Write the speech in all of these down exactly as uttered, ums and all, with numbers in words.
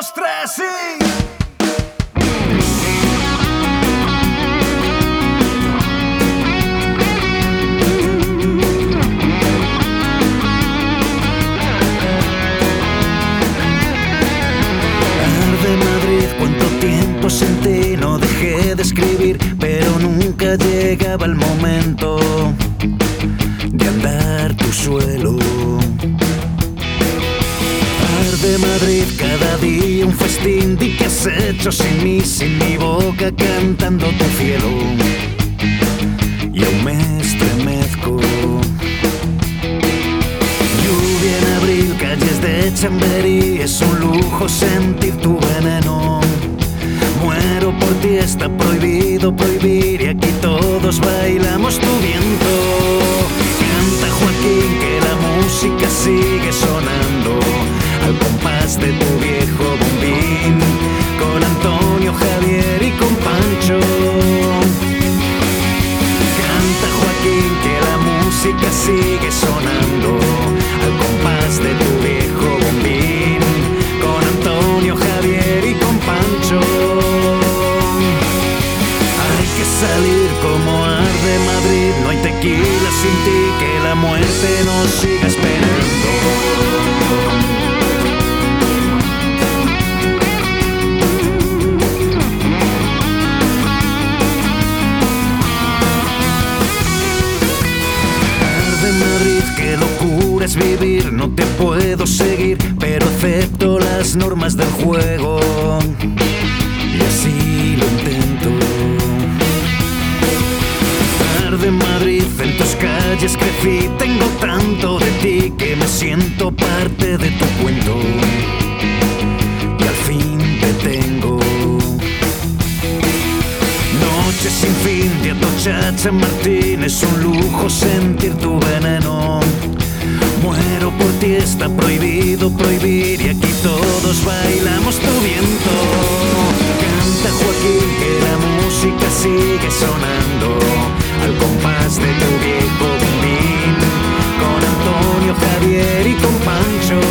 dos, tres y... Arde Madrid, cuánto tiempo sin ti, no dejé de escribir, pero nunca llegaba el momento de andar tu suelo. Arde Madrid, cada día un festín, di que has hecho sin mí, sin mi boca cantando tu cielo, y aún me estremezco. Lluvia en abril, calles de Chamberí, es un lujo sentir tu veneno. Muero por ti, está prohibido prohibir, y aquí todos bailamos tu viento. Canta Joaquín que la música sigue sonando al compás de tu viejo bombín, con Antonio, Javier y con Pancho. Canta Joaquín que la música sigue sonando al compás de tu viejo bombín, con Antonio, Javier y con Pancho. Hay que salir como arde Madrid, no hay tequila sin ti, que la muerte nos siga esperando. Madrid, qué locura es vivir, no te puedo seguir, pero acepto las normas del juego, y así lo intento. Arde Madrid, en tus calles crecí, tengo tanto de ti que me siento parte de tu cuento, y al fin te tengo. Noche sin fin de Atocha Martín, es un lujo sentir tu veneno. Muero por ti, está prohibido prohibir, y aquí todos bailamos tu viento. Canta Joaquín que la música sigue sonando al compás de tu viejo bombín, con Antonio, Javier y con Pancho.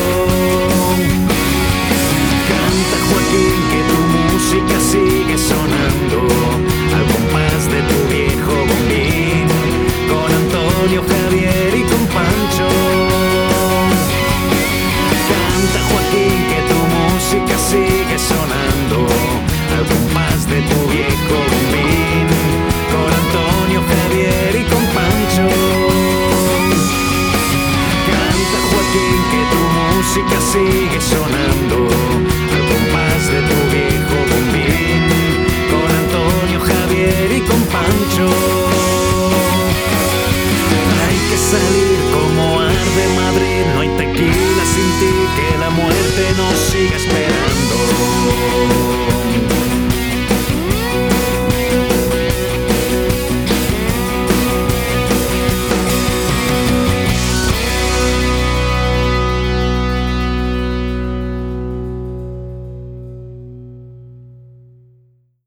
Canta Joaquín que tu música sigue sonando al compás de tu viejo bombín, con Antonio, Javier y con Pancho. Canta Joaquín que tu música sigue sonando al compás de tu viejo bombín, con Antonio, Javier y con Pancho. Canta Joaquín que tu música sigue sonando